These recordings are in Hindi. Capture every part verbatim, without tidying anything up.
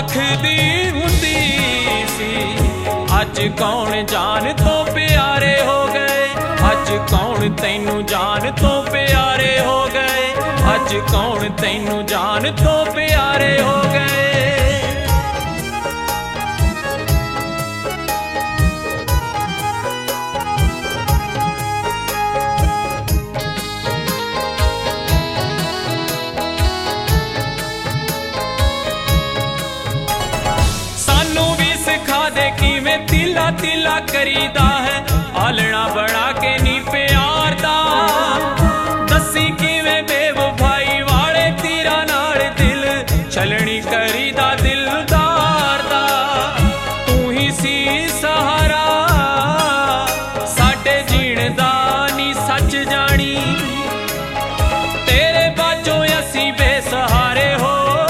आखदी हुंदी सी अज कौन जान तो प्यारे हो गए, अज कौन तैनू जान तो प्यारे हो गए, अज कौन तैनू जान तो प्यारे हो गए। किवें तिला तिला करीदा है आलना बना के नी प्यार दा, दसी किवें बेवफाई वाले तीरा नाल दिल छलनी करीदा दिलदार दा। तू ही सी सहारा साडे जीण दा नी सच जानी, तेरे बाजों असी बेसहारे हो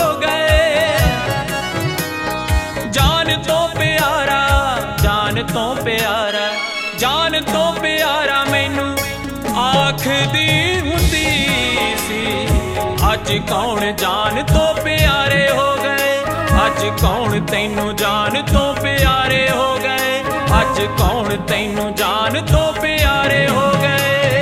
तो प्यारा, जान तो प्यारा मैनू आखदी हुंदी सी अज कौन जान तो प्यारे हो गए, अज कौन तैनू जान तो प्यारे हो गए, अज कौन तैनू जान तो प्यारे हो गए।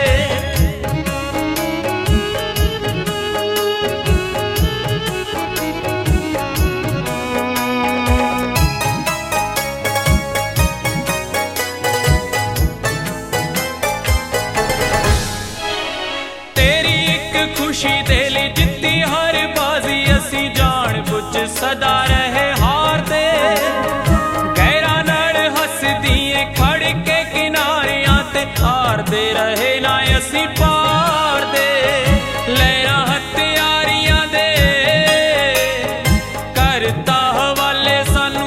खुशी दे ली जित्ती हर बाजी असी जान बुझ सदा रहे हार दे, गैरा नाल हसदिए खड़ के किनारियां ते हार दे रहे ना असी पार दे। लहरा हत्यारियां दे करता हवाले सानू,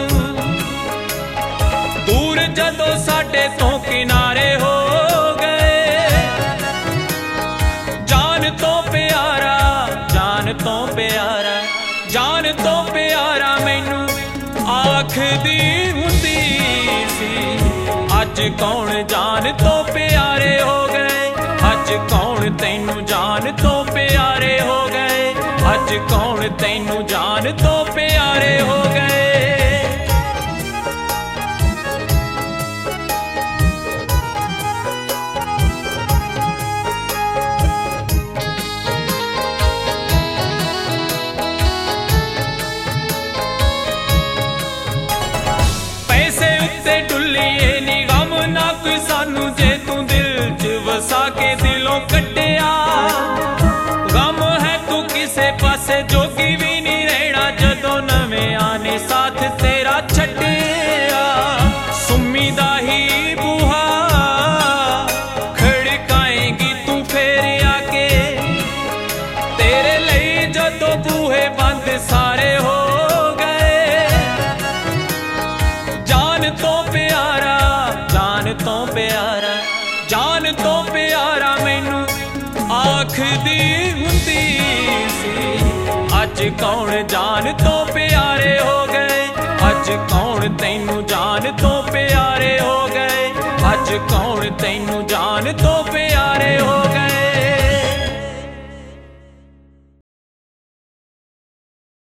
दूर जदों साडे तो किनारे हो तो प्यारा, जान तो प्यारा मैनू आखदी हुंदी सी अज कौन जान तो प्यारे हो गए, अज कौन तैनू जान तो प्यारे हो गए, अज कौन तैनू जान तो प्यारे हो गए। डुल्लिए नी गम ना कोई सानू जे तू दिल च वसा के दिलों कट्टिया, गम है तू किसे पासे जोगी भी नहीं रहना जदों नवें आने साथ तेरा छड्डिया। सुम्मी दा ही बूहा खड़काएगी तू फेर आके, तेरे लिए जदों बूहे बंद सारे हो तो प्यारा, जान तो प्यारा मैनू आखदी हुंदी सी अज कौन जान तो प्यारे हो गए, अज कौन तैनू जान तो प्यारे हो गए, अज कौन तैनू जान तो प्यारे हो गए।